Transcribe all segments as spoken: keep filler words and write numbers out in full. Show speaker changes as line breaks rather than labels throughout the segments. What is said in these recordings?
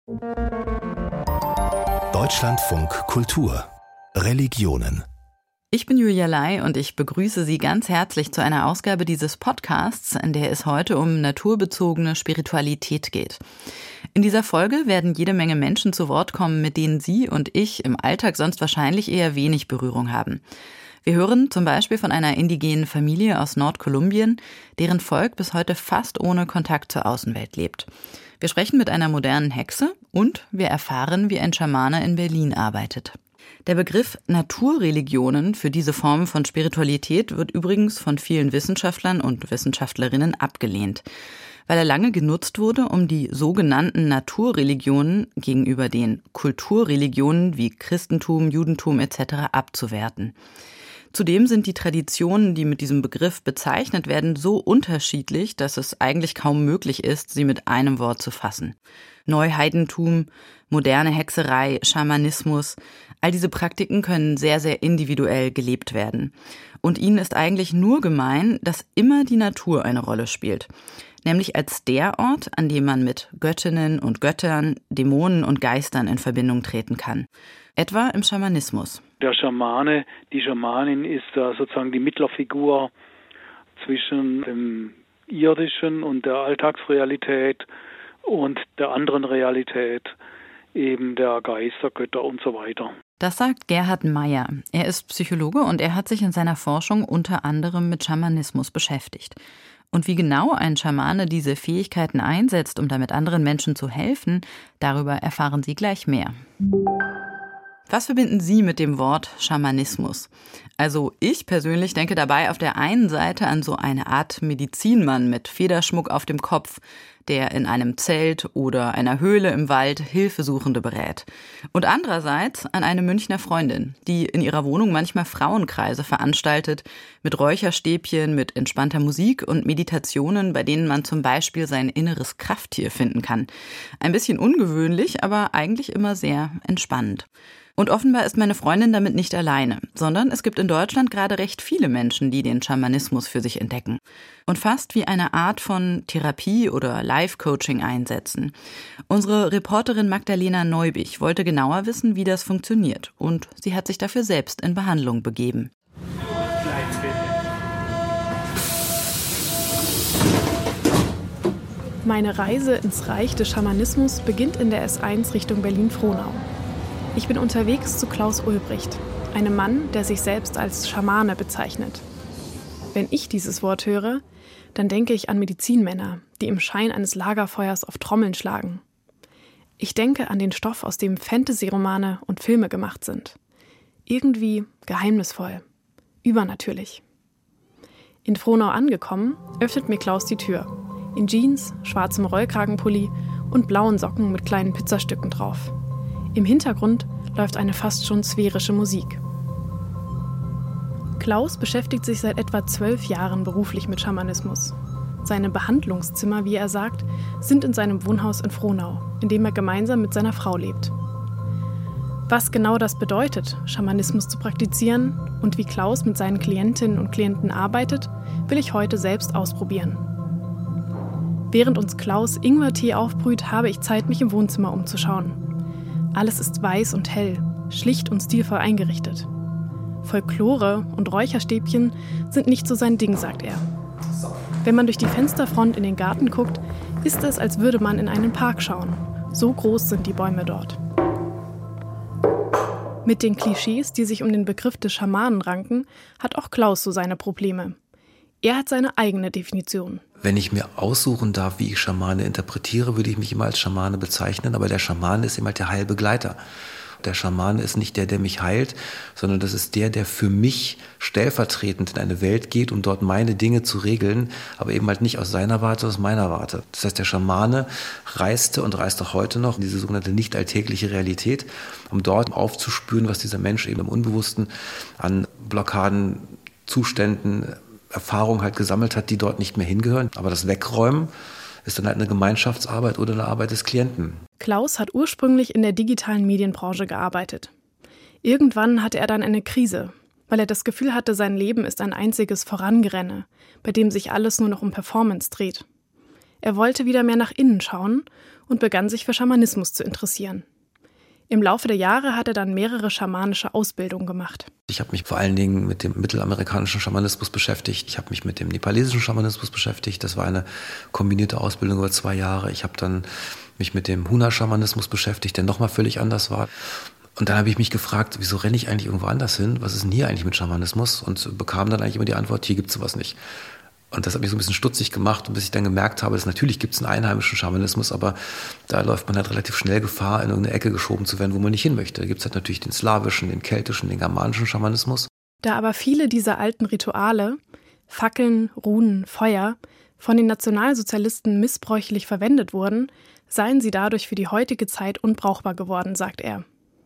Deutschlandfunk Kultur Religionen.
Ich bin Julia Lai und ich begrüße Sie ganz herzlich zu einer Ausgabe dieses Podcasts, in der es heute um naturbezogene Spiritualität geht. In dieser Folge werden jede Menge Menschen zu Wort kommen, mit denen Sie und ich im Alltag sonst wahrscheinlich eher wenig Berührung haben. Wir hören zum Beispiel von einer indigenen Familie aus Nordkolumbien, deren Volk bis heute fast ohne Kontakt zur Außenwelt lebt. Wir sprechen mit einer modernen Hexe und wir erfahren, wie ein Schamane in Berlin arbeitet. Der Begriff Naturreligionen für diese Form von Spiritualität wird übrigens von vielen Wissenschaftlern und Wissenschaftlerinnen abgelehnt, weil er lange genutzt wurde, um die sogenannten Naturreligionen gegenüber den Kulturreligionen wie Christentum, Judentum et cetera abzuwerten. Zudem sind die Traditionen, die mit diesem Begriff bezeichnet werden, so unterschiedlich, dass es eigentlich kaum möglich ist, sie mit einem Wort zu fassen. Neuheidentum, moderne Hexerei, Schamanismus, all diese Praktiken können sehr, sehr individuell gelebt werden. Und ihnen ist eigentlich nur gemein, dass immer die Natur eine Rolle spielt. Nämlich als der Ort, an dem man mit Göttinnen und Göttern, Dämonen und Geistern in Verbindung treten kann. Etwa im Schamanismus.
Der Schamane, die Schamanin ist da sozusagen die Mittlerfigur zwischen dem Irdischen und der Alltagsrealität und der anderen Realität, eben der Geister, Götter und so weiter.
Das sagt Gerhard Meyer. Er ist Psychologe und er hat sich in seiner Forschung unter anderem mit Schamanismus beschäftigt. Und wie genau ein Schamane diese Fähigkeiten einsetzt, um damit anderen Menschen zu helfen, darüber erfahren Sie gleich mehr. Was verbinden Sie mit dem Wort Schamanismus? Also ich persönlich denke dabei auf der einen Seite an so eine Art Medizinmann mit Federschmuck auf dem Kopf, der in einem Zelt oder einer Höhle im Wald Hilfesuchende berät. Und andererseits an eine Münchner Freundin, die in ihrer Wohnung manchmal Frauenkreise veranstaltet, mit Räucherstäbchen, mit entspannter Musik und Meditationen, bei denen man zum Beispiel sein inneres Krafttier finden kann. Ein bisschen ungewöhnlich, aber eigentlich immer sehr entspannend. Und offenbar ist meine Freundin damit nicht alleine, sondern es gibt in Deutschland gerade recht viele Menschen, die den Schamanismus für sich entdecken und fast wie eine Art von Therapie oder Life-Coaching einsetzen. Unsere Reporterin Magdalena Neubich wollte genauer wissen, wie das funktioniert, und sie hat sich dafür selbst in Behandlung begeben.
Meine Reise ins Reich des Schamanismus beginnt in der S eins Richtung Berlin-Frohnau. Ich bin unterwegs zu Klaus Ulbricht, einem Mann, der sich selbst als Schamane bezeichnet. Wenn ich dieses Wort höre, dann denke ich an Medizinmänner, die im Schein eines Lagerfeuers auf Trommeln schlagen. Ich denke an den Stoff, aus dem Fantasy-Romane und Filme gemacht sind. Irgendwie geheimnisvoll, übernatürlich. In Frohnau angekommen, öffnet mir Klaus die Tür. In Jeans, schwarzem Rollkragenpulli und blauen Socken mit kleinen Pizzastücken drauf. Im Hintergrund läuft eine fast schon sphärische Musik. Klaus beschäftigt sich seit etwa zwölf Jahren beruflich mit Schamanismus. Seine Behandlungszimmer, wie er sagt, sind in seinem Wohnhaus in Frohnau, in dem er gemeinsam mit seiner Frau lebt. Was genau das bedeutet, Schamanismus zu praktizieren und wie Klaus mit seinen Klientinnen und Klienten arbeitet, will ich heute selbst ausprobieren. Während uns Klaus Ingwertee aufbrüht, habe ich Zeit, mich im Wohnzimmer umzuschauen. Alles ist weiß und hell, schlicht und stilvoll eingerichtet. Folklore und Räucherstäbchen sind nicht so sein Ding, sagt er. Wenn man durch die Fensterfront in den Garten guckt, ist es, als würde man in einen Park schauen. So groß sind die Bäume dort. Mit den Klischees, die sich um den Begriff des Schamanen ranken, hat auch Klaus so seine Probleme. Er hat seine eigene Definition.
Wenn ich mir aussuchen darf, wie ich Schamane interpretiere, würde ich mich immer als Schamane bezeichnen. Aber der Schamane ist eben halt der Heilbegleiter. Der Schamane ist nicht der, der mich heilt, sondern das ist der, der für mich stellvertretend in eine Welt geht, um dort meine Dinge zu regeln, aber eben halt nicht aus seiner Warte, aus meiner Warte. Das heißt, der Schamane reiste und reist auch heute noch in diese sogenannte nicht alltägliche Realität, um dort aufzuspüren, was dieser Mensch eben im Unbewussten an Blockaden, Zuständen, Erfahrungen halt gesammelt hat, die dort nicht mehr hingehören. Aber das Wegräumen ist dann halt eine Gemeinschaftsarbeit oder eine Arbeit des Klienten.
Klaus hat ursprünglich in der digitalen Medienbranche gearbeitet. Irgendwann hatte er dann eine Krise, weil er das Gefühl hatte, sein Leben ist ein einziges Vorangerenne, bei dem sich alles nur noch um Performance dreht. Er wollte wieder mehr nach innen schauen und begann sich für Schamanismus zu interessieren. Im Laufe der Jahre hat er dann mehrere schamanische Ausbildungen gemacht.
Ich habe mich vor allen Dingen mit dem mittelamerikanischen Schamanismus beschäftigt. Ich habe mich mit dem nepalesischen Schamanismus beschäftigt. Das war eine kombinierte Ausbildung über zwei Jahre. Ich habe dann mich mit dem Huna-Schamanismus beschäftigt, der nochmal völlig anders war. Und dann habe ich mich gefragt, wieso renne ich eigentlich irgendwo anders hin? Was ist denn hier eigentlich mit Schamanismus? Und bekam dann eigentlich immer die Antwort, hier gibt es sowas nicht. Und das hat mich so ein bisschen stutzig gemacht, bis ich dann gemerkt habe, dass natürlich gibt es einen einheimischen Schamanismus, aber da läuft man halt relativ schnell Gefahr, in irgendeine Ecke geschoben zu werden, wo man nicht hin möchte. Da gibt es halt natürlich den slawischen, den keltischen, den germanischen Schamanismus.
Da aber viele dieser alten Rituale, Fackeln, Runen, Feuer, von den Nationalsozialisten missbräuchlich verwendet wurden, seien sie dadurch für die heutige Zeit unbrauchbar geworden, sagt er.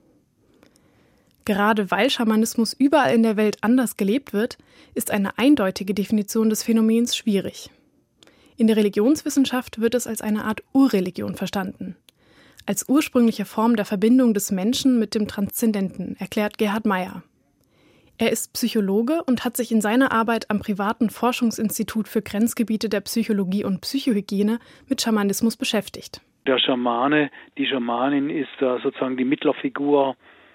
Gerade weil Schamanismus überall in der Welt anders gelebt wird, ist eine eindeutige Definition des Phänomens schwierig. In der Religionswissenschaft wird es als eine Art Urreligion verstanden. Als ursprüngliche Form der Verbindung des Menschen mit dem Transzendenten, erklärt Gerhard Meyer. Er ist Psychologe und hat sich in seiner Arbeit am privaten Forschungsinstitut für Grenzgebiete der Psychologie und Psychohygiene mit Schamanismus beschäftigt.
Der Schamane, die Schamanin ist da sozusagen die Mittlerfigur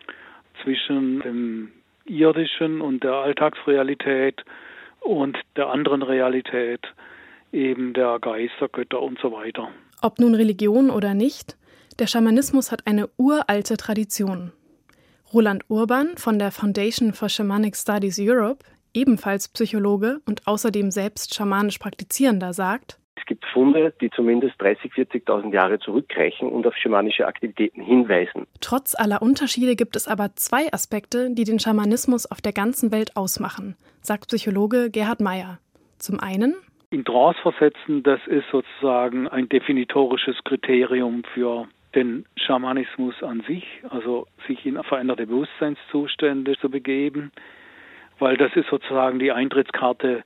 zwischen dem irdischen und der Alltagsrealität und der anderen Realität, eben der Geister, Götter und so weiter.
Ob nun Religion oder nicht, der Schamanismus hat eine uralte Tradition. Roland Urban von der Foundation for Shamanic Studies Europe, ebenfalls Psychologe und außerdem selbst schamanisch Praktizierender, sagt:
Es gibt Funde, die zumindest dreißigtausend, vierzigtausend Jahre zurückreichen und auf schamanische Aktivitäten hinweisen.
Trotz aller Unterschiede gibt es aber zwei Aspekte, die den Schamanismus auf der ganzen Welt ausmachen, sagt Psychologe Gerhard Meyer. Zum einen:
In Trance versetzen, das ist sozusagen ein definitorisches Kriterium für den Schamanismus an sich, also sich in veränderte Bewusstseinszustände zu begeben, weil das ist sozusagen die Eintrittskarte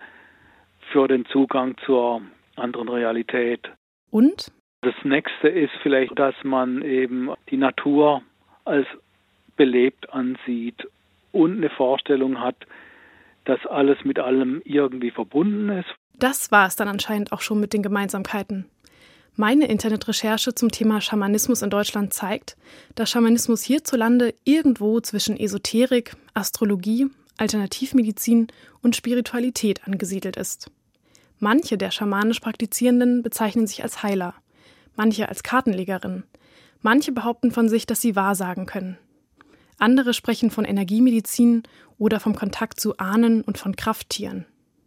für den Zugang zur anderen Realität.
Und?
Das nächste ist vielleicht, dass man eben die Natur als belebt ansieht und eine Vorstellung hat, dass alles mit allem irgendwie verbunden ist.
Das war es dann anscheinend auch schon mit den Gemeinsamkeiten. Meine Internetrecherche zum Thema Schamanismus in Deutschland zeigt, dass Schamanismus hierzulande irgendwo zwischen Esoterik, Astrologie, Alternativmedizin und Spiritualität angesiedelt ist. Manche der schamanisch Praktizierenden bezeichnen sich als Heiler, manche als Kartenlegerin, manche behaupten von sich, dass sie wahrsagen können. Andere sprechen von Energiemedizin oder vom Kontakt zu Ahnen und von Krafttieren.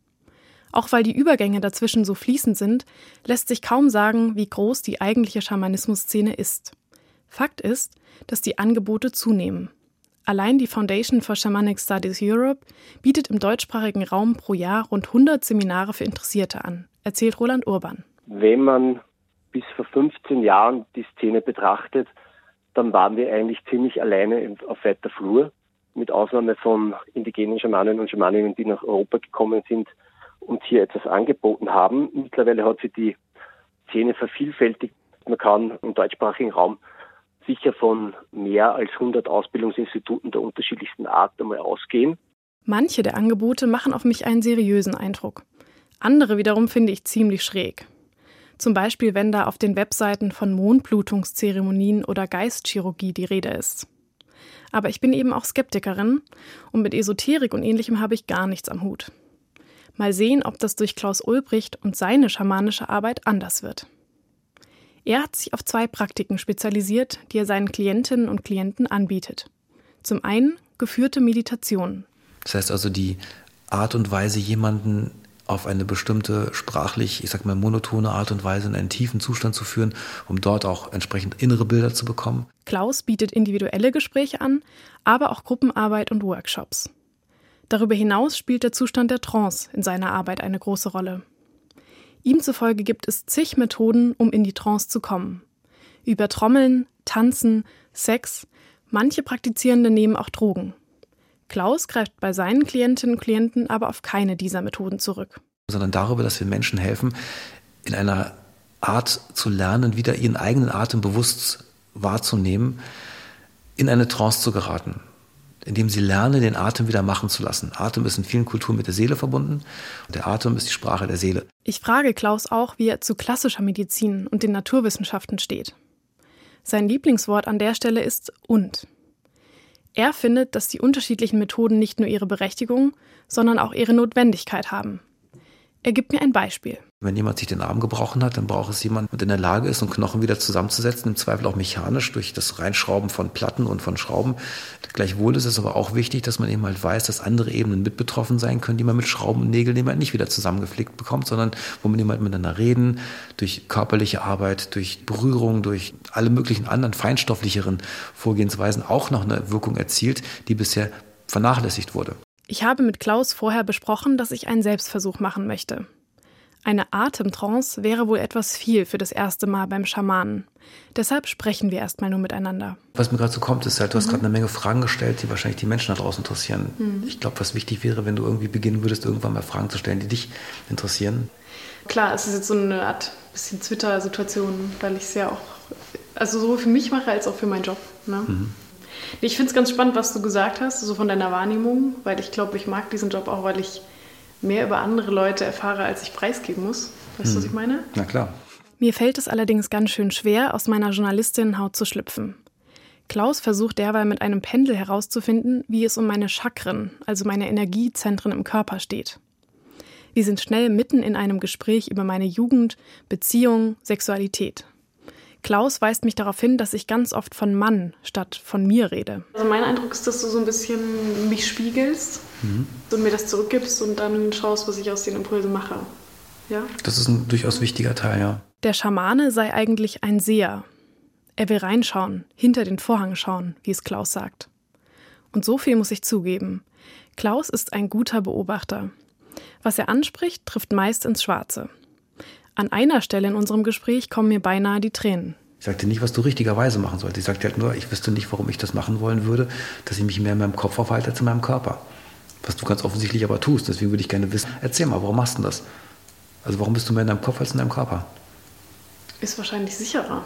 Auch weil die Übergänge dazwischen so fließend sind, lässt sich kaum sagen, wie groß die eigentliche Schamanismus-Szene ist. Fakt ist, dass die Angebote zunehmen. Allein die Foundation for Shamanic Studies Europe bietet im deutschsprachigen Raum pro Jahr rund hundert Seminare für Interessierte an, erzählt Roland Urban.
Wenn man bis vor fünfzehn Jahren die Szene betrachtet, dann waren wir eigentlich ziemlich alleine auf weiter Flur, mit Ausnahme von indigenen Schamanen und Schamaninnen, die nach Europa gekommen sind und hier etwas angeboten haben. Mittlerweile hat sich die Szene vervielfältigt. Man kann im deutschsprachigen Raum sicher von mehr als hundert Ausbildungsinstituten der unterschiedlichsten Art einmal ausgehen.
Manche der Angebote machen auf mich einen seriösen Eindruck. Andere wiederum finde ich ziemlich schräg. Zum Beispiel, wenn da auf den Webseiten von Mondblutungszeremonien oder Geistchirurgie die Rede ist. Aber ich bin eben auch Skeptikerin und mit Esoterik und Ähnlichem habe ich gar nichts am Hut. Mal sehen, ob das durch Klaus Ulbricht und seine schamanische Arbeit anders wird. Er hat sich auf zwei Praktiken spezialisiert, die er seinen Klientinnen und Klienten anbietet. Zum einen geführte Meditation.
Das heißt also die Art und Weise, jemanden auf eine bestimmte sprachlich, ich sag mal monotone Art und Weise in einen tiefen Zustand zu führen, um dort auch entsprechend innere Bilder zu bekommen.
Klaus bietet individuelle Gespräche an, aber auch Gruppenarbeit und Workshops. Darüber hinaus spielt der Zustand der Trance in seiner Arbeit eine große Rolle. Ihm zufolge gibt es zig Methoden, um in die Trance zu kommen. Über Trommeln, Tanzen, Sex, manche Praktizierende nehmen auch Drogen. Klaus greift bei seinen Klientinnen und Klienten aber auf keine dieser Methoden zurück.
Sondern darüber, dass wir Menschen helfen, in einer Art zu lernen, wieder ihren eigenen Atem bewusst wahrzunehmen, in eine Trance zu geraten, indem sie lernen, den Atem wieder machen zu lassen. Atem ist in vielen Kulturen mit der Seele verbunden. Der Atem ist die Sprache der Seele.
Ich frage Klaus auch, wie er zu klassischer Medizin und den Naturwissenschaften steht. Sein Lieblingswort an der Stelle ist und. Er findet, dass die unterschiedlichen Methoden nicht nur ihre Berechtigung, sondern auch ihre Notwendigkeit haben. Er gibt mir ein Beispiel.
Wenn jemand sich den Arm gebrochen hat, dann braucht es jemanden, der in der Lage ist, um Knochen wieder zusammenzusetzen, im Zweifel auch mechanisch durch das Reinschrauben von Platten und von Schrauben. Gleichwohl ist es aber auch wichtig, dass man eben halt weiß, dass andere Ebenen mit betroffen sein können, die man mit Schrauben und Nägeln eben halt nicht wieder zusammengeflickt bekommt, sondern wo man eben halt miteinander reden, durch körperliche Arbeit, durch Berührung, durch alle möglichen anderen feinstofflicheren Vorgehensweisen auch noch eine Wirkung erzielt, die bisher vernachlässigt wurde.
Ich habe mit Klaus vorher besprochen, dass ich einen Selbstversuch machen möchte. Eine Atemtrance wäre wohl etwas viel für das erste Mal beim Schamanen. Deshalb sprechen wir erstmal nur miteinander.
Was mir gerade so kommt, ist halt, du hast
Mhm.
gerade eine Menge Fragen gestellt, die wahrscheinlich die Menschen da draußen interessieren.
Mhm.
Ich glaube, was wichtig wäre, wenn du irgendwie beginnen würdest, irgendwann mal Fragen zu stellen, die dich interessieren.
Klar, es ist jetzt so eine Art bisschen Twitter-Situation, weil ich es ja auch also sowohl für mich mache als auch für meinen Job. Ne?
Mhm.
Ich finde es ganz spannend, was du gesagt hast, so von deiner Wahrnehmung, weil ich glaube, ich mag diesen Job auch, weil ich mehr über andere Leute erfahre, als ich preisgeben muss. Weißt du,
Mhm.
was ich meine?
Na klar.
Mir fällt es allerdings ganz schön schwer, aus meiner Journalistinnenhaut zu schlüpfen. Klaus versucht derweil mit einem Pendel herauszufinden, wie es um meine Chakren, also meine Energiezentren im Körper steht. Wir sind schnell mitten in einem Gespräch über meine Jugend, Beziehung, Sexualität. Klaus weist mich darauf hin, dass ich ganz oft von Mann statt von mir rede. Also mein Eindruck ist, dass du so ein bisschen mich spiegelst mhm. und mir das zurückgibst und dann schaust, was ich aus den Impulsen mache. Ja?
Das ist ein durchaus wichtiger Teil, ja.
Der Schamane sei eigentlich ein Seher. Er will reinschauen, hinter den Vorhang schauen, wie es Klaus sagt. Und so viel muss ich zugeben. Klaus ist ein guter Beobachter. Was er anspricht, trifft meist ins Schwarze. An einer Stelle in unserem Gespräch kommen mir beinahe die Tränen.
Ich sagte nicht, was du richtigerweise machen sollst. Ich sagte halt nur, ich wüsste nicht, warum ich das machen wollen würde, dass ich mich mehr in meinem Kopf aufhalte als in meinem Körper. Was du ganz offensichtlich aber tust. Deswegen würde ich gerne wissen, erzähl mal, warum machst du das? Also warum bist du mehr in deinem Kopf als in deinem Körper?
Ist wahrscheinlich sicherer.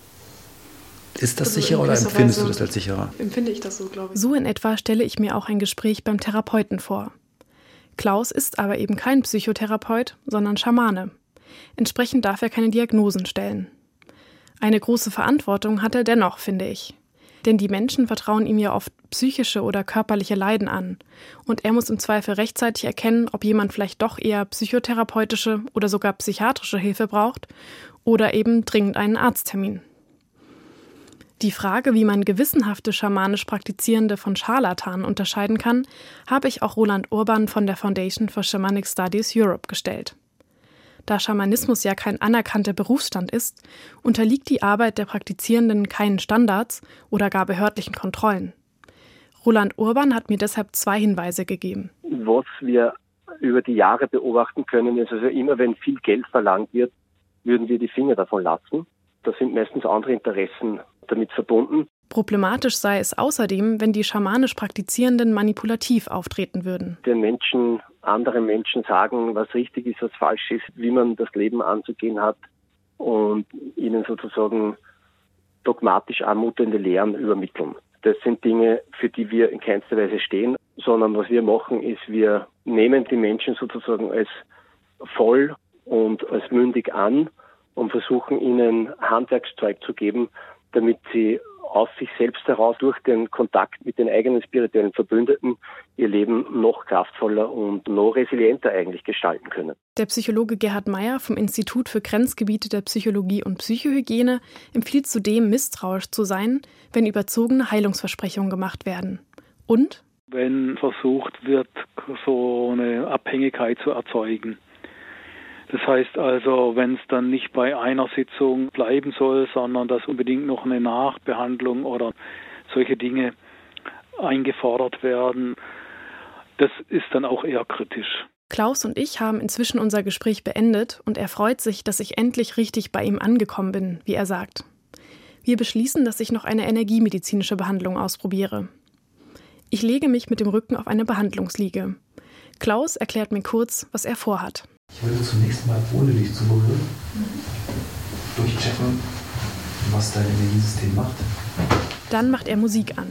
Ist das
also
sicherer oder empfindest Weise du das als sicherer?
Empfinde ich das so, glaube ich. So in etwa stelle ich mir auch ein Gespräch beim Therapeuten vor. Klaus ist aber eben kein Psychotherapeut, sondern Schamane. Entsprechend darf er keine Diagnosen stellen. Eine große Verantwortung hat er dennoch, finde ich. Denn die Menschen vertrauen ihm ja oft psychische oder körperliche Leiden an. Und er muss im Zweifel rechtzeitig erkennen, ob jemand vielleicht doch eher psychotherapeutische oder sogar psychiatrische Hilfe braucht oder eben dringend einen Arzttermin. Die Frage, wie man gewissenhafte schamanisch Praktizierende von Scharlatanen unterscheiden kann, habe ich auch Roland Urban von der Foundation for Shamanic Studies Europe gestellt. Da Schamanismus ja kein anerkannter Berufsstand ist, unterliegt die Arbeit der Praktizierenden keinen Standards oder gar behördlichen Kontrollen. Roland Urban hat mir deshalb zwei Hinweise gegeben.
Was wir über die Jahre beobachten können, ist also immer, wenn viel Geld verlangt wird, würden wir die Finger davon lassen. Da sind meistens andere Interessen damit verbunden.
Problematisch sei es außerdem, wenn die schamanisch Praktizierenden manipulativ auftreten würden.
Den Menschen, anderen Menschen sagen, was richtig ist, was falsch ist, wie man das Leben anzugehen hat und ihnen sozusagen dogmatisch anmutende Lehren übermitteln. Das sind Dinge, für die wir in keinster Weise stehen, sondern was wir machen, ist, wir nehmen die Menschen sozusagen als voll und als mündig an und versuchen ihnen Handwerkszeug zu geben, damit sie aus sich selbst heraus durch den Kontakt mit den eigenen spirituellen Verbündeten ihr Leben noch kraftvoller und noch resilienter eigentlich gestalten können.
Der Psychologe Gerhard Meyer vom Institut für Grenzgebiete der Psychologie und Psychohygiene empfiehlt zudem, misstrauisch zu sein, wenn überzogene Heilungsversprechungen gemacht werden. Und?
Wenn versucht wird, so eine Abhängigkeit zu erzeugen. Das heißt also, wenn es dann nicht bei einer Sitzung bleiben soll, sondern dass unbedingt noch eine Nachbehandlung oder solche Dinge eingefordert werden, das ist dann auch eher kritisch.
Klaus und ich haben inzwischen unser Gespräch beendet und er freut sich, dass ich endlich richtig bei ihm angekommen bin, wie er sagt. Wir beschließen, dass ich noch eine energiemedizinische Behandlung ausprobiere. Ich lege mich mit dem Rücken auf eine Behandlungsliege. Klaus erklärt mir kurz, was er vorhat.
Ich würde zunächst mal, ohne dich zu berühren, durchchecken, was dein Energiesystem macht.
Dann macht er Musik an.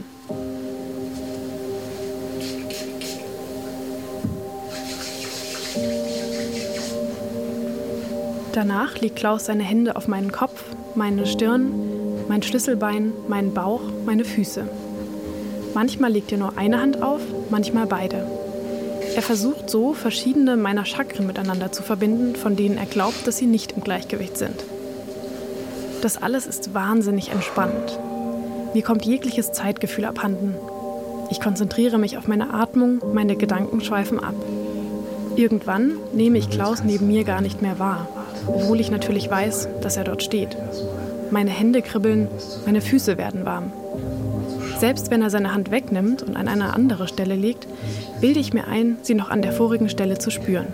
Danach legt Klaus seine Hände auf meinen Kopf, meine Stirn, mein Schlüsselbein, meinen Bauch, meine Füße. Manchmal legt er nur eine Hand auf, manchmal beide. Er versucht so, verschiedene meiner Chakren miteinander zu verbinden, von denen er glaubt, dass sie nicht im Gleichgewicht sind. Das alles ist wahnsinnig entspannend. Mir kommt jegliches Zeitgefühl abhanden. Ich konzentriere mich auf meine Atmung, meine Gedanken schweifen ab. Irgendwann nehme ich Klaus neben mir gar nicht mehr wahr, obwohl ich natürlich weiß, dass er dort steht. Meine Hände kribbeln, meine Füße werden warm. Selbst wenn er seine Hand wegnimmt und an eine andere Stelle legt, bilde ich mir ein, sie noch an der vorigen Stelle zu spüren.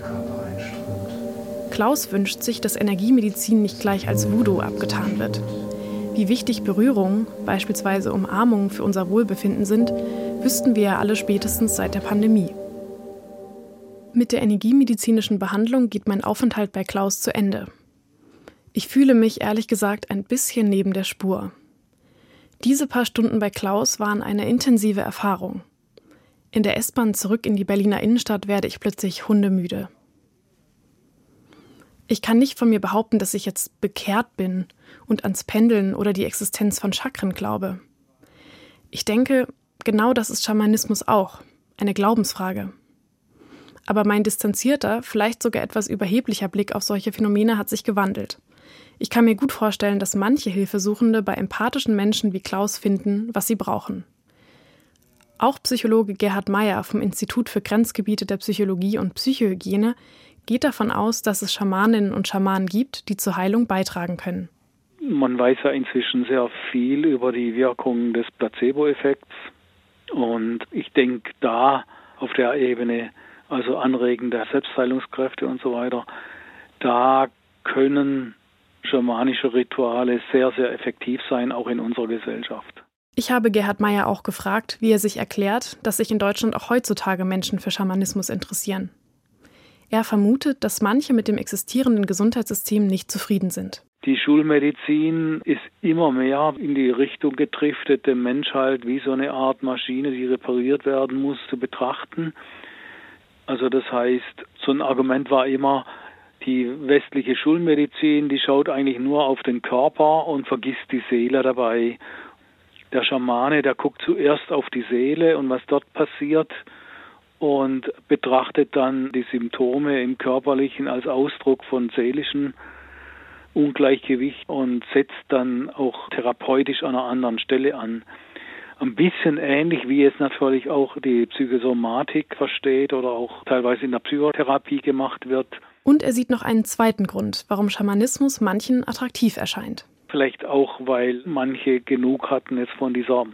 Klaus wünscht sich, dass Energiemedizin nicht gleich als Voodoo abgetan wird. Wie wichtig Berührungen, beispielsweise Umarmungen, für unser Wohlbefinden sind, wüssten wir ja alle spätestens seit der Pandemie. Mit der energiemedizinischen Behandlung geht mein Aufenthalt bei Klaus zu Ende. Ich fühle mich ehrlich gesagt ein bisschen neben der Spur. Diese paar Stunden bei Klaus waren eine intensive Erfahrung. In der S-Bahn zurück in die Berliner Innenstadt werde ich plötzlich hundemüde. Ich kann nicht von mir behaupten, dass ich jetzt bekehrt bin und ans Pendeln oder die Existenz von Chakren glaube. Ich denke, genau das ist Schamanismus auch, eine Glaubensfrage. Aber mein distanzierter, vielleicht sogar etwas überheblicher Blick auf solche Phänomene hat sich gewandelt. Ich kann mir gut vorstellen, dass manche Hilfesuchende bei empathischen Menschen wie Klaus finden, was sie brauchen. Auch Psychologe Gerhard Meyer vom Institut für Grenzgebiete der Psychologie und Psychohygiene geht davon aus, dass es Schamaninnen und Schamanen gibt, die zur Heilung beitragen können.
Man weiß ja inzwischen sehr viel über die Wirkung des Placebo-Effekts. Und ich denke, da auf der Ebene, also Anregen der Selbstheilungskräfte und so weiter, da können schamanische Rituale sehr, sehr effektiv sein, auch in unserer Gesellschaft.
Ich habe Gerhard Meyer auch gefragt, wie er sich erklärt, dass sich in Deutschland auch heutzutage Menschen für Schamanismus interessieren. Er vermutet, dass manche mit dem existierenden Gesundheitssystem nicht zufrieden sind.
Die Schulmedizin ist immer mehr in die Richtung gedriftet, den Mensch halt wie so eine Art Maschine, die repariert werden muss, zu betrachten. Also das heißt, so ein Argument war immer, die westliche Schulmedizin, die schaut eigentlich nur auf den Körper und vergisst die Seele dabei. Der Schamane, der guckt zuerst auf die Seele und was dort passiert und betrachtet dann die Symptome im Körperlichen als Ausdruck von seelischen Ungleichgewicht und setzt dann auch therapeutisch an einer anderen Stelle an. Ein bisschen ähnlich, wie es natürlich auch die Psychosomatik versteht oder auch teilweise in der Psychotherapie gemacht wird.
Und er sieht noch einen zweiten Grund, warum Schamanismus manchen attraktiv erscheint.
Vielleicht auch, weil manche genug hatten jetzt von dieser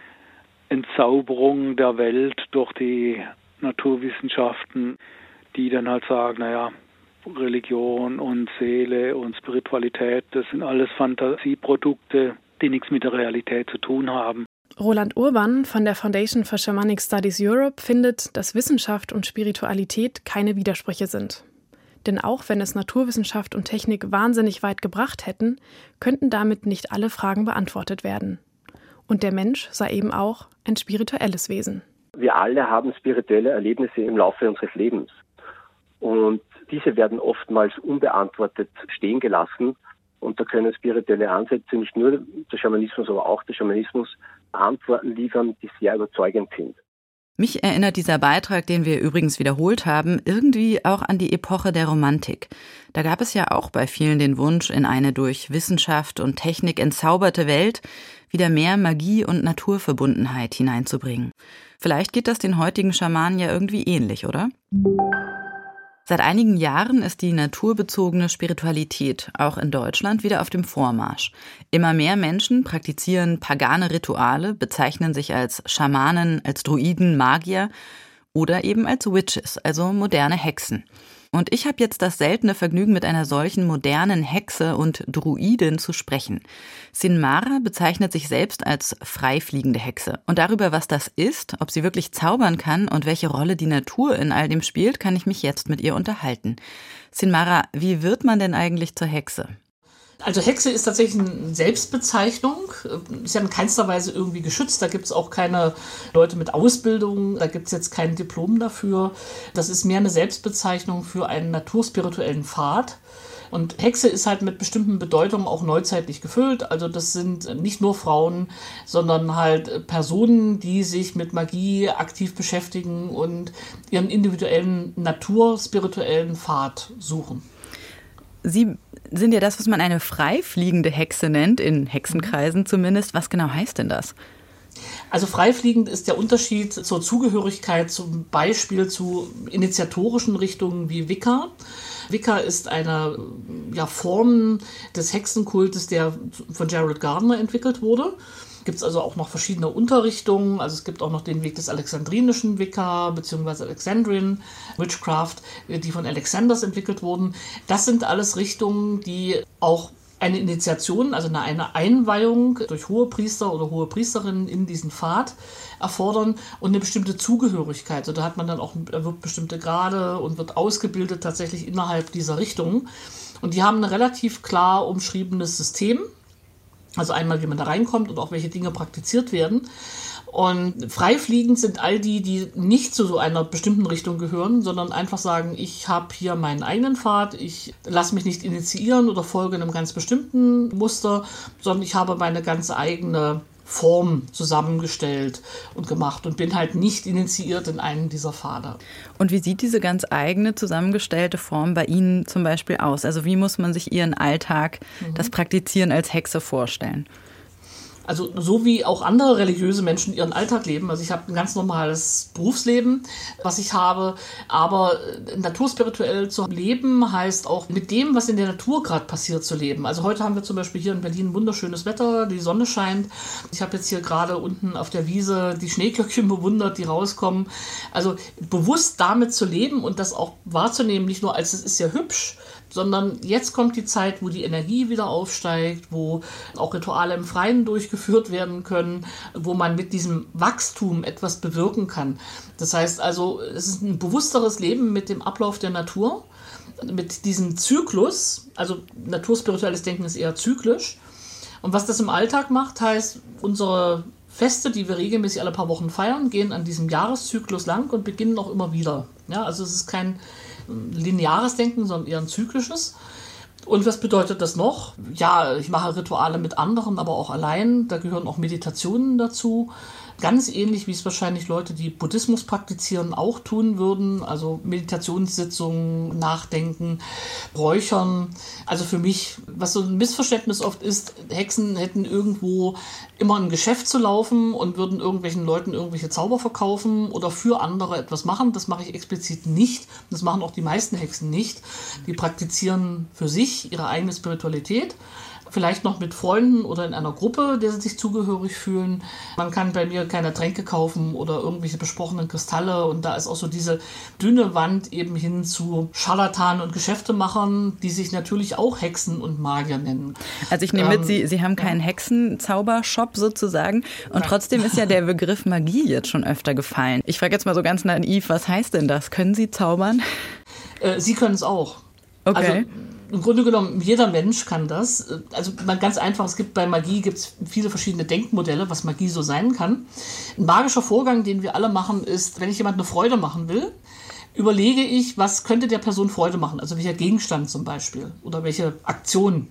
Entzauberung der Welt durch die Naturwissenschaften, die dann halt sagen, naja, Religion und Seele und Spiritualität, das sind alles Fantasieprodukte, die nichts mit der Realität zu tun haben.
Roland Urban von der Foundation for Shamanic Studies Europe findet, dass Wissenschaft und Spiritualität keine Widersprüche sind. Denn auch wenn es Naturwissenschaft und Technik wahnsinnig weit gebracht hätten, könnten damit nicht alle Fragen beantwortet werden. Und der Mensch sei eben auch ein spirituelles Wesen.
Wir alle haben spirituelle Erlebnisse im Laufe unseres Lebens. Und diese werden oftmals unbeantwortet stehen gelassen. Und da können spirituelle Ansätze, nicht nur der Schamanismus, aber auch der Schamanismus, Antworten liefern, die sehr überzeugend sind.
Mich erinnert dieser Beitrag, den wir übrigens wiederholt haben, irgendwie auch an die Epoche der Romantik. Da gab es ja auch bei vielen den Wunsch, in eine durch Wissenschaft und Technik entzauberte Welt wieder mehr Magie und Naturverbundenheit hineinzubringen. Vielleicht geht das den heutigen Schamanen ja irgendwie ähnlich, oder? Seit einigen Jahren ist die naturbezogene Spiritualität auch in Deutschland wieder auf dem Vormarsch. Immer mehr Menschen praktizieren pagane Rituale, bezeichnen sich als Schamanen, als Druiden, Magier oder eben als Witches, also moderne Hexen. Und ich habe jetzt das seltene Vergnügen, mit einer solchen modernen Hexe und Druidin zu sprechen. Sinmara bezeichnet sich selbst als freifliegende Hexe. Und darüber, was das ist, ob sie wirklich zaubern kann und welche Rolle die Natur in all dem spielt, kann ich mich jetzt mit ihr unterhalten. Sinmara, wie wird man denn eigentlich zur Hexe?
Also Hexe ist tatsächlich eine Selbstbezeichnung, ist ja in keinster Weise irgendwie geschützt, da gibt es auch keine Leute mit Ausbildung, da gibt es jetzt kein Diplom dafür. Das ist mehr eine Selbstbezeichnung für einen naturspirituellen Pfad, Und Hexe ist halt mit bestimmten Bedeutungen auch neuzeitlich gefüllt. Also das sind nicht nur Frauen, sondern halt Personen, die sich mit Magie aktiv beschäftigen und ihren individuellen naturspirituellen Pfad suchen.
Sie sind ja das, was man eine freifliegende Hexe nennt, in Hexenkreisen zumindest. Was genau heißt denn das?
Also freifliegend ist der Unterschied zur Zugehörigkeit zum Beispiel zu initiatorischen Richtungen wie Wicca. Wicca ist eine ja, Form des Hexenkultes, der von Gerald Gardner entwickelt wurde. Gibt es also auch noch verschiedene Unterrichtungen. Also es gibt auch noch den Weg des alexandrinischen Wicca bzw. Alexandrian Witchcraft, die von Alexanders entwickelt wurden. Das sind alles Richtungen, die auch eine Initiation, also eine Einweihung durch Hohepriester oder Hohepriesterinnen in diesen Pfad erfordern und eine bestimmte Zugehörigkeit. So, da hat man dann auch wird bestimmte Grade und wird ausgebildet tatsächlich innerhalb dieser Richtungen. Und die haben ein relativ klar umschriebenes System. Also einmal, wie man da reinkommt und auch welche Dinge praktiziert werden. Und freifliegend sind all die, die nicht zu so einer bestimmten Richtung gehören, sondern einfach sagen, ich habe hier meinen eigenen Pfad, ich lasse mich nicht initiieren oder folge einem ganz bestimmten Muster, sondern ich habe meine ganz eigene Form zusammengestellt und gemacht und bin halt nicht initiiert in einen dieser Pfade.
Und wie sieht diese ganz eigene zusammengestellte Form bei Ihnen zum Beispiel aus? Also wie muss man sich Ihren Alltag, mhm. das Praktizieren als Hexe vorstellen?
Also so wie auch andere religiöse Menschen ihren Alltag leben. Also ich habe ein ganz normales Berufsleben, was ich habe. Aber naturspirituell zu leben heißt auch mit dem, was in der Natur gerade passiert, zu leben. Also heute haben wir zum Beispiel hier in Berlin wunderschönes Wetter, die Sonne scheint. Ich habe jetzt hier gerade unten auf der Wiese die Schneeglöckchen bewundert, die rauskommen. Also bewusst damit zu leben und das auch wahrzunehmen, nicht nur als es ist ja hübsch, sondern jetzt kommt die Zeit, wo die Energie wieder aufsteigt, wo auch Rituale im Freien durchgeführt werden können, wo man mit diesem Wachstum etwas bewirken kann. Das heißt also, es ist ein bewussteres Leben mit dem Ablauf der Natur, mit diesem Zyklus. Also naturspirituelles Denken ist eher zyklisch. Und was das im Alltag macht, heißt, unsere Feste, die wir regelmäßig alle paar Wochen feiern, gehen an diesem Jahreszyklus lang und beginnen auch immer wieder. Ja, also es ist kein lineares Denken, sondern eher ein zyklisches. Und was bedeutet das noch? Ja, ich mache Rituale mit anderen, aber auch allein. Da gehören auch Meditationen dazu. Ganz ähnlich, wie es wahrscheinlich Leute, die Buddhismus praktizieren, auch tun würden. Also Meditationssitzungen, Nachdenken, Räuchern. Also für mich, was so ein Missverständnis oft ist, Hexen hätten irgendwo immer ein Geschäft zu laufen und würden irgendwelchen Leuten irgendwelche Zauber verkaufen oder für andere etwas machen. Das mache ich explizit nicht. Das machen auch die meisten Hexen nicht. Die praktizieren für sich ihre eigene Spiritualität. Vielleicht noch mit Freunden oder in einer Gruppe, der sie sich zugehörig fühlen. Man kann bei mir keine Tränke kaufen oder irgendwelche besprochenen Kristalle. Und da ist auch so diese dünne Wand eben hin zu Scharlatanen und Geschäftemachern, die sich natürlich auch Hexen und Magier nennen.
Also ich nehme ähm, mit, Sie, Sie haben keinen Hexenzaubershop sozusagen. Und Nein. Trotzdem ist ja der Begriff Magie jetzt schon öfter gefallen. Ich frage jetzt mal so ganz naiv, was heißt denn das? Können Sie zaubern?
Äh, Sie können es auch.
Okay.
Also, im Grunde genommen, jeder Mensch kann das. Also mal ganz einfach, es gibt bei Magie gibt's viele verschiedene Denkmodelle, was Magie so sein kann. Ein magischer Vorgang, den wir alle machen, ist, wenn ich jemand eine Freude machen will, überlege ich, was könnte der Person Freude machen? Also welcher Gegenstand zum Beispiel oder welche Aktion.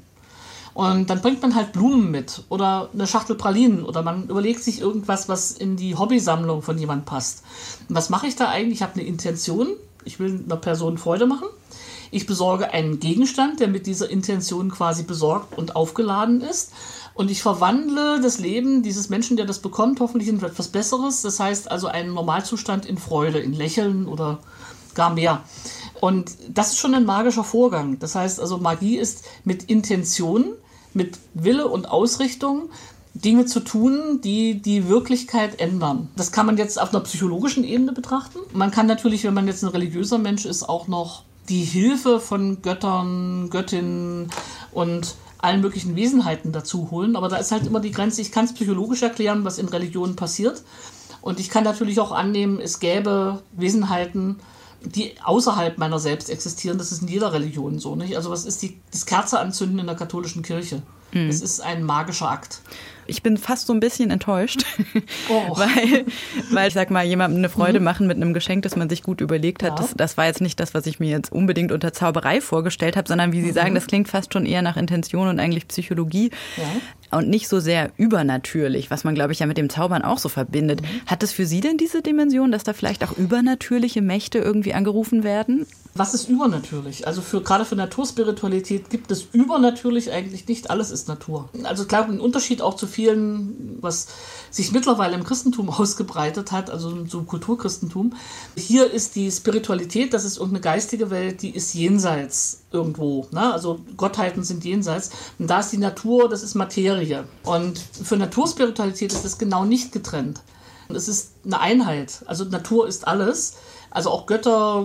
Und dann bringt man halt Blumen mit oder eine Schachtel Pralinen oder man überlegt sich irgendwas, was in die Hobbysammlung von jemandem passt. Und was mache ich da eigentlich? Ich habe eine Intention, ich will einer Person Freude machen. Ich besorge einen Gegenstand, der mit dieser Intention quasi besorgt und aufgeladen ist. Und ich verwandle das Leben dieses Menschen, der das bekommt, hoffentlich in etwas Besseres. Das heißt also einen Normalzustand in Freude, in Lächeln oder gar mehr. Und das ist schon ein magischer Vorgang. Das heißt also, Magie ist mit Intention, mit Wille und Ausrichtung Dinge zu tun, die die Wirklichkeit ändern. Das kann man jetzt auf einer psychologischen Ebene betrachten. Man kann natürlich, wenn man jetzt ein religiöser Mensch ist, auch noch die Hilfe von Göttern, Göttinnen und allen möglichen Wesenheiten dazu holen. Aber da ist halt immer die Grenze, ich kann es psychologisch erklären, was in Religionen passiert. Und ich kann natürlich auch annehmen, es gäbe Wesenheiten, die außerhalb meiner selbst existieren. Das ist in jeder Religion so, nicht? Also was ist die, das Kerze anzünden in der katholischen Kirche? Mhm. Es ist ein magischer Akt.
Ich bin fast so ein bisschen enttäuscht,
oh.
weil, weil, ich sag mal, jemandem eine Freude
mhm.
machen mit einem Geschenk, das man sich gut überlegt hat, ja. das, das war jetzt nicht das, was ich mir jetzt unbedingt unter Zauberei vorgestellt habe, sondern wie Sie mhm. sagen, das klingt fast schon eher nach Intention und eigentlich Psychologie ja. und nicht so sehr übernatürlich, was man, glaube ich, ja mit dem Zaubern auch so verbindet. Mhm. Hat es für Sie denn diese Dimension, dass da vielleicht auch übernatürliche Mächte irgendwie angerufen werden?
Was ist übernatürlich? Also für, gerade für Naturspiritualität gibt es übernatürlich eigentlich nicht. Alles ist Natur. Also ich glaube, ein Unterschied auch zu vielen, was sich mittlerweile im Christentum ausgebreitet hat, also zum Kulturchristentum. Hier ist die Spiritualität, das ist irgendeine geistige Welt, die ist jenseits irgendwo. Ne? Also Gottheiten sind jenseits. Und da ist die Natur, das ist Materie. Und für Naturspiritualität ist das genau nicht getrennt. Es ist eine Einheit. Also Natur ist alles. Also auch Götter,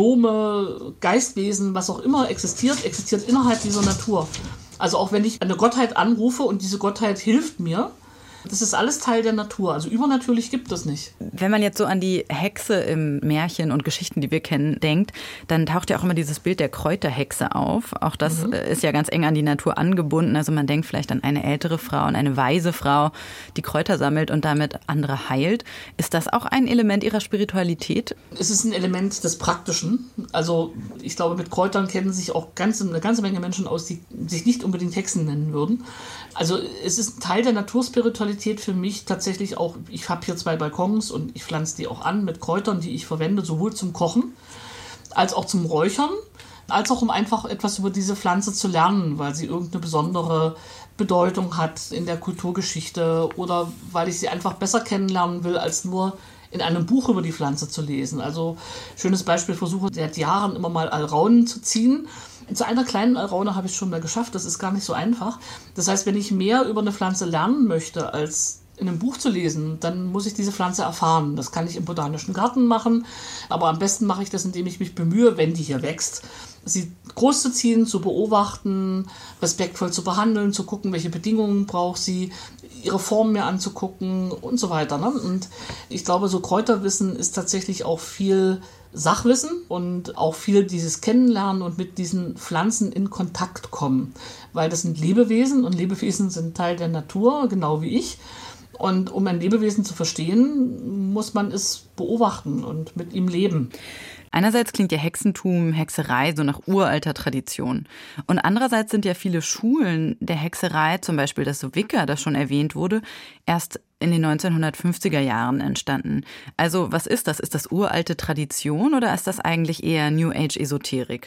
Gnome, Geistwesen, was auch immer existiert, existiert innerhalb dieser Natur. Also auch wenn ich eine Gottheit anrufe und diese Gottheit hilft mir, das ist alles Teil der Natur. Also übernatürlich gibt es nicht.
Wenn man jetzt so an die Hexe im Märchen und Geschichten, die wir kennen, denkt, dann taucht ja auch immer dieses Bild der Kräuterhexe auf. Auch das mhm. ist ja ganz eng an die Natur angebunden. Also man denkt vielleicht an eine ältere Frau, an eine weise Frau, die Kräuter sammelt und damit andere heilt. Ist das auch ein Element ihrer Spiritualität?
Es ist ein Element des Praktischen. Also ich glaube, mit Kräutern kennen sich auch ganze, eine ganze Menge Menschen aus, die sich nicht unbedingt Hexen nennen würden. Also es ist ein Teil der Naturspiritualität für mich tatsächlich auch, ich habe hier zwei Balkons und ich pflanze die auch an mit Kräutern, die ich verwende, sowohl zum Kochen als auch zum Räuchern, als auch um einfach etwas über diese Pflanze zu lernen, weil sie irgendeine besondere Bedeutung hat in der Kulturgeschichte oder weil ich sie einfach besser kennenlernen will, als nur in einem Buch über die Pflanze zu lesen. Also schönes Beispiel, ich versuche seit Jahren immer mal Alraunen zu ziehen. Zu einer kleinen Alraune habe ich es schon mal geschafft, das ist gar nicht so einfach. Das heißt, wenn ich mehr über eine Pflanze lernen möchte, als in einem Buch zu lesen, dann muss ich diese Pflanze erfahren. Das kann ich im Botanischen Garten machen, aber am besten mache ich das, indem ich mich bemühe, wenn die hier wächst, sie groß zu ziehen, zu beobachten, respektvoll zu behandeln, zu gucken, welche Bedingungen braucht sie, ihre Form mir anzugucken und so weiter. Ne? Und ich glaube, so Kräuterwissen ist tatsächlich auch viel Sachwissen und auch viel dieses Kennenlernen und mit diesen Pflanzen in Kontakt kommen. Weil das sind Lebewesen und Lebewesen sind Teil der Natur, genau wie ich. Und um ein Lebewesen zu verstehen, muss man es beobachten und mit ihm leben.
Einerseits klingt ja Hexentum, Hexerei so nach uralter Tradition. Und andererseits sind ja viele Schulen der Hexerei, zum Beispiel das Wicca, das schon erwähnt wurde, erst in den neunzehnhundertfünfziger Jahren entstanden. Also was ist das? Ist das uralte Tradition oder ist das eigentlich eher New Age Esoterik?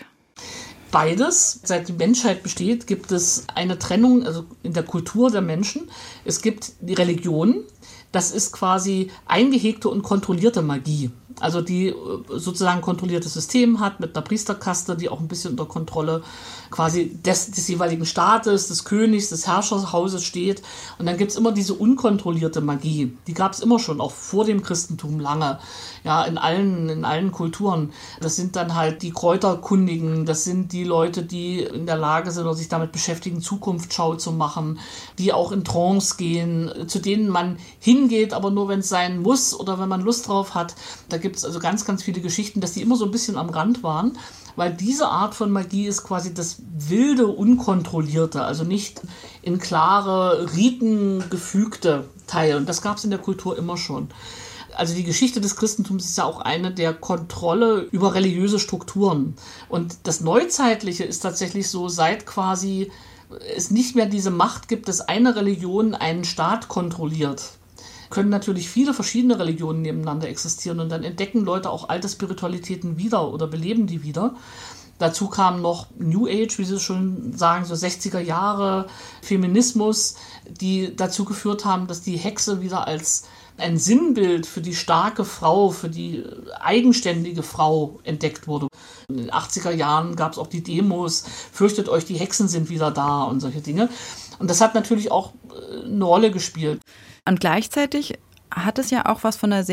Beides. Seit die Menschheit besteht, gibt es eine Trennung, also in der Kultur der Menschen. Es gibt die Religion. Das ist quasi eingehegte und kontrollierte Magie. Also die sozusagen ein kontrolliertes System hat mit einer Priesterkaste, die auch ein bisschen unter Kontrolle quasi des, des jeweiligen Staates, des Königs, des Herrscherhauses steht. Und dann gibt es immer diese unkontrollierte Magie. Die gab es immer schon, auch vor dem Christentum lange. Ja, in allen, in allen Kulturen. Das sind dann halt die Kräuterkundigen, das sind die Leute, die in der Lage sind oder sich damit beschäftigen, Zukunftsschau zu machen, die auch in Trance gehen, zu denen man hingeht, aber nur wenn es sein muss oder wenn man Lust drauf hat. Da gibt es also ganz, ganz viele Geschichten, dass die immer so ein bisschen am Rand waren, weil diese Art von Magie ist quasi das wilde, unkontrollierte, also nicht in klare Riten gefügte Teil. Und das gab es in der Kultur immer schon. Also die Geschichte des Christentums ist ja auch eine der Kontrolle über religiöse Strukturen. Und das Neuzeitliche ist tatsächlich so, seit quasi es nicht mehr diese Macht gibt, dass eine Religion einen Staat kontrolliert, können natürlich viele verschiedene Religionen nebeneinander existieren und dann entdecken Leute auch alte Spiritualitäten wieder oder beleben die wieder. Dazu kam noch New Age, wie Sie schon sagen, so sechziger Jahre, Feminismus, die dazu geführt haben, dass die Hexe wieder als ein Sinnbild für die starke Frau, für die eigenständige Frau entdeckt wurde. In den achtziger Jahren gab es auch die Demos, fürchtet euch, die Hexen sind wieder da und solche Dinge. Und das hat natürlich auch eine Rolle gespielt.
Und gleichzeitig hat es ja auch was von einer sehr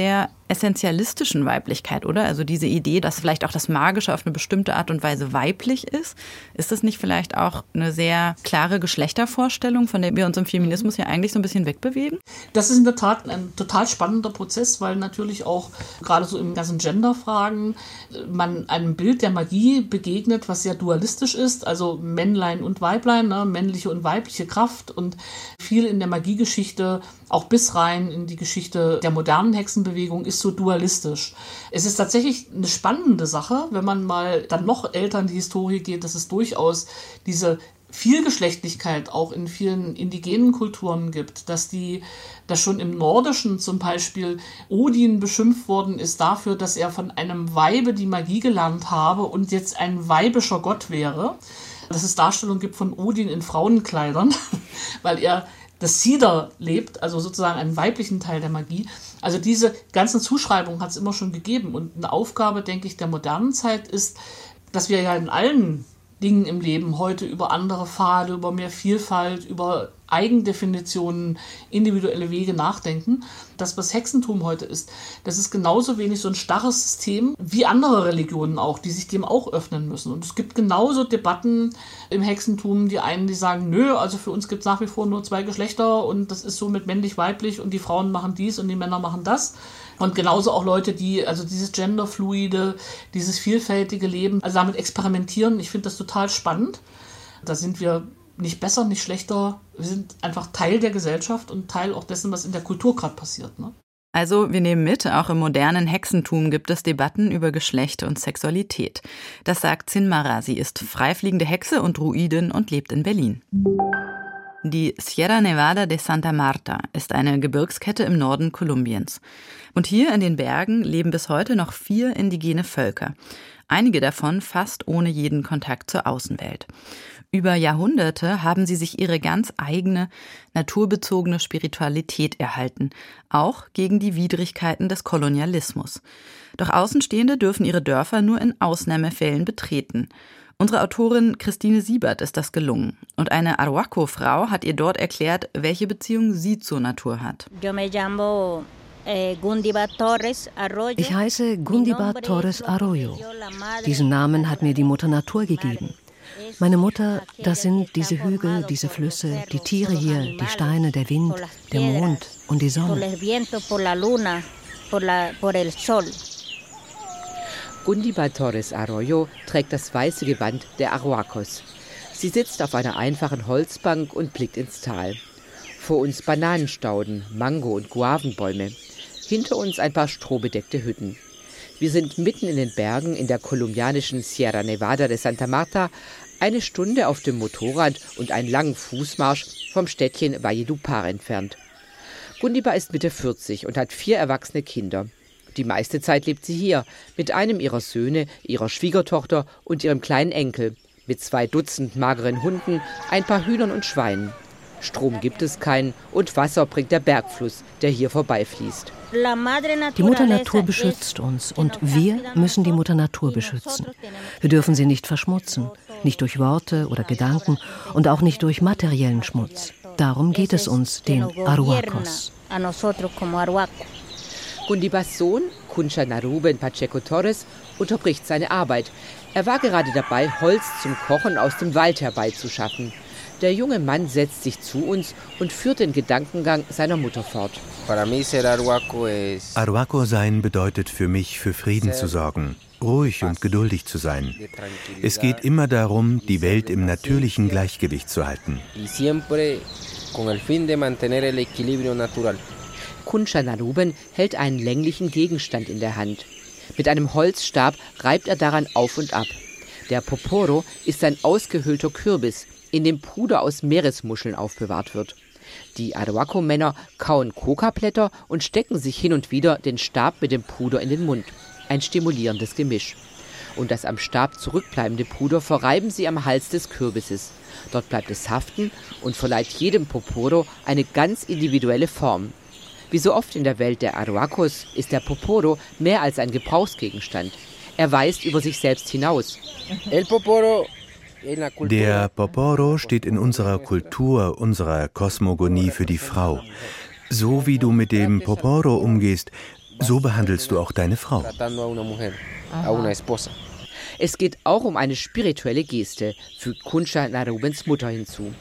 essentialistischen Weiblichkeit, oder? Also diese Idee, dass vielleicht auch das Magische auf eine bestimmte Art und Weise weiblich ist. Ist das nicht vielleicht auch eine sehr klare Geschlechtervorstellung, von der wir uns im Feminismus ja eigentlich so ein bisschen wegbewegen?
Das ist in der Tat ein total spannender Prozess, weil natürlich auch gerade so in ganzen Genderfragen man einem Bild der Magie begegnet, was sehr dualistisch ist, also Männlein und Weiblein, ne? Männliche und weibliche Kraft und viel in der Magiegeschichte, auch bis rein in die Geschichte der modernen Hexenbewegung, ist so dualistisch. Es ist tatsächlich eine spannende Sache, wenn man mal dann noch älter in die Historie geht, dass es durchaus diese Vielgeschlechtlichkeit auch in vielen indigenen Kulturen gibt, dass die, dass schon im Nordischen zum Beispiel Odin beschimpft worden ist dafür, dass er von einem Weibe die Magie gelernt habe und jetzt ein weibischer Gott wäre. Dass es Darstellungen gibt von Odin in Frauenkleidern, weil er das Sider lebt, also sozusagen einen weiblichen Teil der Magie. Also diese ganzen Zuschreibungen hat es immer schon gegeben. Und eine Aufgabe, denke ich, der modernen Zeit ist, dass wir ja in allen Dingen im Leben heute über andere Pfade, über mehr Vielfalt, über Eigendefinitionen, individuelle Wege nachdenken. Das, was Hexentum heute ist, das ist genauso wenig so ein starres System wie andere Religionen auch, die sich dem auch öffnen müssen. Und es gibt genauso Debatten im Hexentum, die einen, die sagen, nö, also für uns gibt es nach wie vor nur zwei Geschlechter und das ist so mit männlich-weiblich und die Frauen machen dies und die Männer machen das. Und genauso auch Leute, die also dieses Genderfluide, dieses vielfältige Leben, also damit experimentieren. Ich finde das total spannend. Da sind wir nicht besser, nicht schlechter. Wir sind einfach Teil der Gesellschaft und Teil auch dessen, was in der Kultur gerade passiert, ne?
Also wir nehmen mit, auch im modernen Hexentum gibt es Debatten über Geschlecht und Sexualität. Das sagt Zinmara. Sie ist freifliegende Hexe und Druidin und lebt in Berlin. Die Sierra Nevada de Santa Marta ist eine Gebirgskette im Norden Kolumbiens. Und hier in den Bergen leben bis heute noch vier indigene Völker. Einige davon fast ohne jeden Kontakt zur Außenwelt. Über Jahrhunderte haben sie sich ihre ganz eigene, naturbezogene Spiritualität erhalten, auch gegen die Widrigkeiten des Kolonialismus. Doch Außenstehende dürfen ihre Dörfer nur in Ausnahmefällen betreten. Unsere Autorin Christine Siebert ist das gelungen. Und eine Arhuaco-Frau hat ihr dort erklärt, welche Beziehung sie zur Natur hat.
Ich heiße Gundiba Torres Arroyo. Diesen Namen hat mir die Mutter Natur gegeben. Meine Mutter, das sind diese Hügel, diese Flüsse, die Tiere hier, die Steine, der Wind, der Mond und die Sonne.
Gundiba Torres Arroyo trägt das weiße Gewand der Arhuacos. Sie sitzt auf einer einfachen Holzbank und blickt ins Tal. Vor uns Bananenstauden, Mango- und Guavenbäume. Hinter uns ein paar strohbedeckte Hütten. Wir sind mitten in den Bergen in der kolumbianischen Sierra Nevada de Santa Marta, eine Stunde auf dem Motorrad und einen langen Fußmarsch vom Städtchen Valledupar entfernt. Gundiba ist Mitte vierzig und hat vier erwachsene Kinder. Die meiste Zeit lebt sie hier, mit einem ihrer Söhne, ihrer Schwiegertochter und ihrem kleinen Enkel, mit zwei Dutzend mageren Hunden, ein paar Hühnern und Schweinen. Strom gibt es keinen und Wasser bringt der Bergfluss, der hier vorbeifließt.
Die Mutter Natur beschützt uns und wir müssen die Mutter Natur beschützen. Wir dürfen sie nicht verschmutzen, nicht durch Worte oder Gedanken und auch nicht durch materiellen Schmutz. Darum geht es uns, den Arhuacos.
Gundibas Sohn, Concha Naruben Pacheco Torres, unterbricht seine Arbeit. Er war gerade dabei, Holz zum Kochen aus dem Wald herbeizuschaffen. Der junge Mann setzt sich zu uns und führt den Gedankengang seiner Mutter fort.
Arhuaco sein bedeutet für mich, für Frieden zu sorgen, ruhig und geduldig zu sein. Es geht immer darum, die Welt im natürlichen Gleichgewicht zu halten.
Concha Naruben hält einen länglichen Gegenstand in der Hand. Mit einem Holzstab reibt er daran auf und ab. Der Poporo ist ein ausgehöhlter Kürbis, in dem Puder aus Meeresmuscheln aufbewahrt wird. Die Arhuaco-Männer kauen Kokablätter und stecken sich hin und wieder den Stab mit dem Puder in den Mund. Ein stimulierendes Gemisch. Und das am Stab zurückbleibende Puder verreiben sie am Hals des Kürbisses. Dort bleibt es haften und verleiht jedem Poporo eine ganz individuelle Form. Wie so oft in der Welt der Arhuacos ist der Poporo mehr als ein Gebrauchsgegenstand. Er weist über sich selbst hinaus.
El Poporo Der Poporo steht in unserer Kultur, unserer Kosmogonie für die Frau. So wie du mit dem Poporo umgehst, So behandelst du auch deine Frau.
Es geht auch um eine spirituelle Geste, fügt Concha Narubens Mutter hinzu.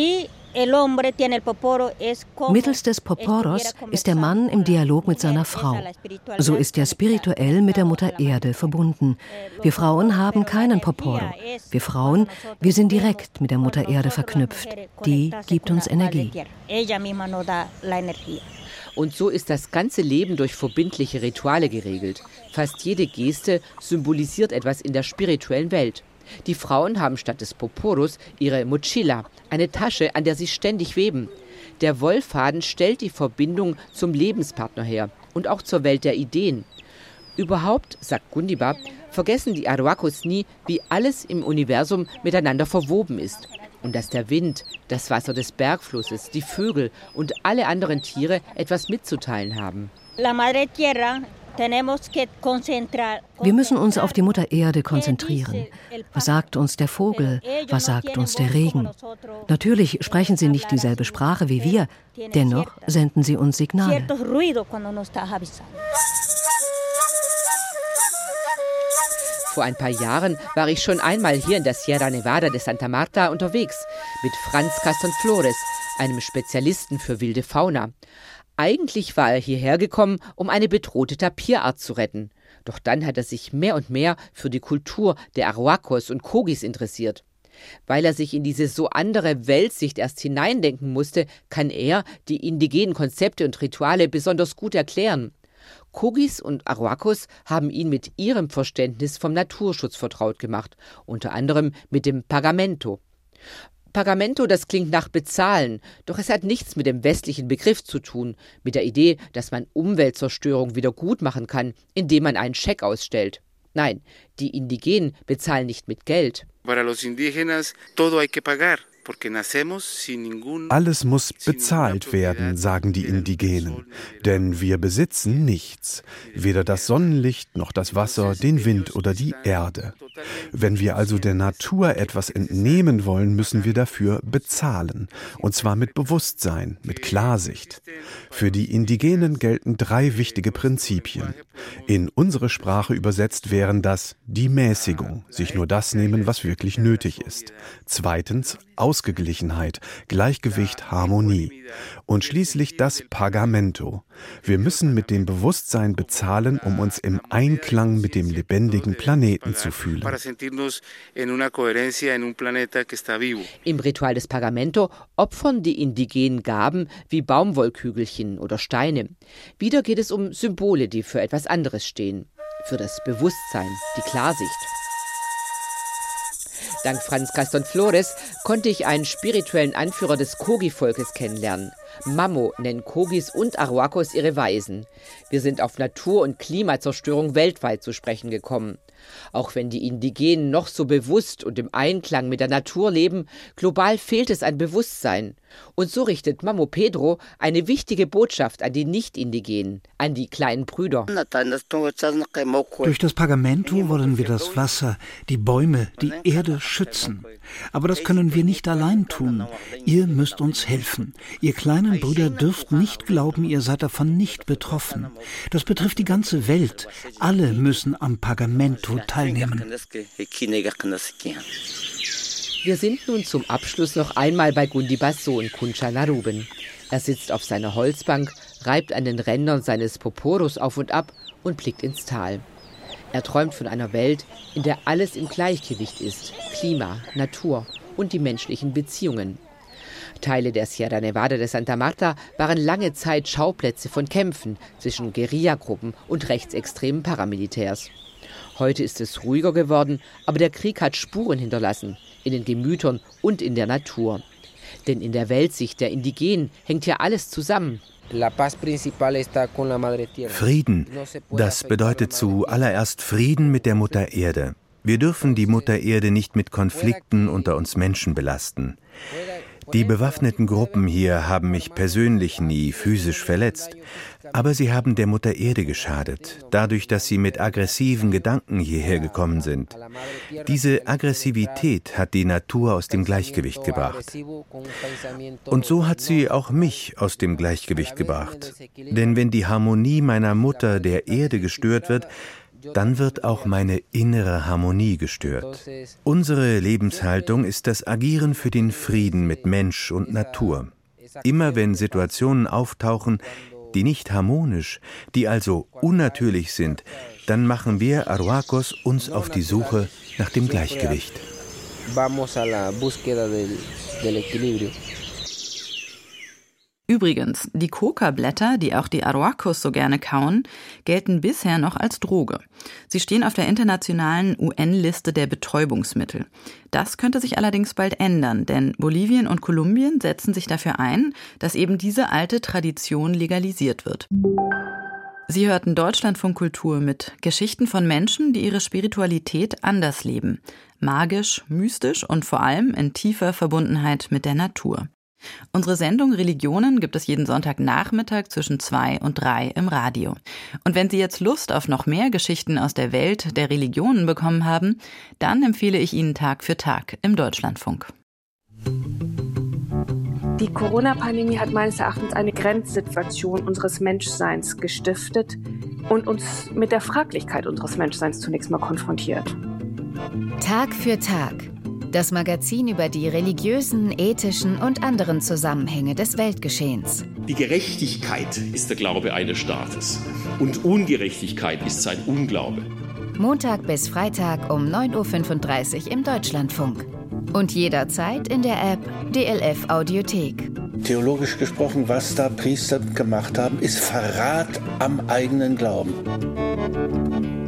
Mittels des Poporos ist der Mann im Dialog mit seiner Frau. So ist er spirituell mit der Mutter Erde verbunden. Wir Frauen haben keinen Poporo. Wir Frauen, wir sind direkt mit der Mutter Erde verknüpft. Die gibt uns Energie.
Und so ist das ganze Leben durch verbindliche Rituale geregelt. Fast jede Geste symbolisiert etwas in der spirituellen Welt. Die Frauen haben statt des Poporos ihre Mochila, eine Tasche, an der sie ständig weben. Der Wollfaden stellt die Verbindung zum Lebenspartner her und auch zur Welt der Ideen. Überhaupt, sagt Gundiba, vergessen die Arhuacos nie, wie alles im Universum miteinander verwoben ist. Und dass der Wind, das Wasser des Bergflusses, die Vögel und alle anderen Tiere etwas mitzuteilen haben.
Wir müssen uns auf die Mutter Erde konzentrieren. Was sagt uns der Vogel? Was sagt uns der Regen? Natürlich sprechen sie nicht dieselbe Sprache wie wir, dennoch senden sie uns Signale.
Vor ein paar Jahren war ich schon einmal hier in der Sierra Nevada de Santa Marta unterwegs mit Franz Castonflores, einem Spezialisten für wilde Fauna. Eigentlich war er hierher gekommen, um eine bedrohte Tapirart zu retten. Doch dann hat er sich mehr und mehr für die Kultur der Arhuacos und Kogis interessiert. Weil er sich in diese so andere Weltsicht erst hineindenken musste, kann er die indigenen Konzepte und Rituale besonders gut erklären. Kogis und Arhuacos haben ihn mit ihrem Verständnis vom Naturschutz vertraut gemacht, unter anderem mit dem Pagamento. Pagamento, das klingt nach bezahlen, doch es hat nichts mit dem westlichen Begriff zu tun, mit der Idee, dass man Umweltzerstörung wieder gut machen kann, indem man einen Scheck ausstellt. Nein, die Indigenen bezahlen nicht mit Geld.
Para los indígenas todo hay que pagar.
Alles muss bezahlt werden, sagen die Indigenen, denn wir besitzen nichts, weder das Sonnenlicht noch das Wasser, den Wind oder die Erde. Wenn wir also der Natur etwas entnehmen wollen, müssen wir dafür bezahlen, und zwar mit Bewusstsein, mit Klarsicht. Für die Indigenen gelten drei wichtige Prinzipien. In unsere Sprache übersetzt wären das die Mäßigung, sich nur das nehmen, was wirklich nötig ist. Zweitens Ausgeglichenheit, Gleichgewicht, Harmonie. Und schließlich das Pagamento. Wir müssen mit dem Bewusstsein bezahlen, um uns im Einklang mit dem lebendigen Planeten zu fühlen.
Im Ritual des Pagamento opfern die Indigenen Gaben wie Baumwollkügelchen oder Steine. Wieder geht es um Symbole, die für etwas anderes stehen. Für das Bewusstsein, die Klarsicht. Dank Franz Castonflores konnte ich einen spirituellen Anführer des Kogi-Volkes kennenlernen. Mamo nennen Kogis und Arhuacos ihre Weisen. Wir sind auf Natur- und Klimazerstörung weltweit zu sprechen gekommen. Auch wenn die Indigenen noch so bewusst und im Einklang mit der Natur leben, global fehlt es an Bewusstsein. Und so richtet Mamo Pedro eine wichtige Botschaft an die Nicht-Indigenen, an die kleinen Brüder.
Durch das Pagamento wollen wir das Wasser, die Bäume, die Erde schützen. Aber das können wir nicht allein tun. Ihr müsst uns helfen. Ihr kleinen Brüder dürft nicht glauben, ihr seid davon nicht betroffen. Das betrifft die ganze Welt. Alle müssen am Pagamento teilnehmen.
Wir sind nun zum Abschluss noch einmal bei Gundibas Sohn Concha Naruben. Er sitzt auf seiner Holzbank, reibt an den Rändern seines Poporos auf und ab und blickt ins Tal. Er träumt von einer Welt, in der alles im Gleichgewicht ist: Klima, Natur und die menschlichen Beziehungen. Teile der Sierra Nevada de Santa Marta waren lange Zeit Schauplätze von Kämpfen zwischen Guerillagruppen und rechtsextremen Paramilitärs. Heute ist es ruhiger geworden, aber der Krieg hat Spuren hinterlassen, in den Gemütern und in der Natur. Denn in der Weltsicht der Indigenen hängt ja alles zusammen.
Frieden, das bedeutet zuallererst Frieden mit der Mutter Erde. Wir dürfen die Mutter Erde nicht mit Konflikten unter uns Menschen belasten. Die bewaffneten Gruppen hier haben mich persönlich nie physisch verletzt, aber sie haben der Mutter Erde geschadet, dadurch, dass sie mit aggressiven Gedanken hierher gekommen sind. Diese Aggressivität hat die Natur aus dem Gleichgewicht gebracht. Und so hat sie auch mich aus dem Gleichgewicht gebracht. Denn wenn die Harmonie meiner Mutter, der Erde, gestört wird, dann wird auch meine innere Harmonie gestört. Unsere Lebenshaltung ist das Agieren für den Frieden mit Mensch und Natur. Immer wenn Situationen auftauchen, die nicht harmonisch, die also unnatürlich sind, dann machen wir Arhuacos uns auf die Suche nach dem Gleichgewicht.
Vamos a la búsqueda del, del equilibrio.
Übrigens, die Coca-Blätter, die auch die Arhuacos so gerne kauen, gelten bisher noch als Droge. Sie stehen auf der internationalen U N-Liste der Betäubungsmittel. Das könnte sich allerdings bald ändern, denn Bolivien und Kolumbien setzen sich dafür ein, dass eben diese alte Tradition legalisiert wird. Sie hörten Deutschlandfunk Kultur mit Geschichten von Menschen, die ihre Spiritualität anders leben. Magisch, mystisch und vor allem in tiefer Verbundenheit mit der Natur. Unsere Sendung Religionen gibt es jeden Sonntagnachmittag zwischen zwei und drei im Radio. Und wenn Sie jetzt Lust auf noch mehr Geschichten aus der Welt der Religionen bekommen haben, dann empfehle ich Ihnen Tag für Tag im Deutschlandfunk.
Die Corona-Pandemie hat meines Erachtens eine Grenzsituation unseres Menschseins gestiftet und uns mit der Fraglichkeit unseres Menschseins zunächst mal konfrontiert.
Tag für Tag. Das Magazin über die religiösen, ethischen und anderen Zusammenhänge des Weltgeschehens.
Die Gerechtigkeit ist der Glaube eines Staates und Ungerechtigkeit ist sein Unglaube.
Montag bis Freitag um neun Uhr fünfunddreißig im Deutschlandfunk. Und jederzeit in der App D L F Audiothek.
Theologisch gesprochen, was da Priester gemacht haben, ist Verrat am eigenen Glauben.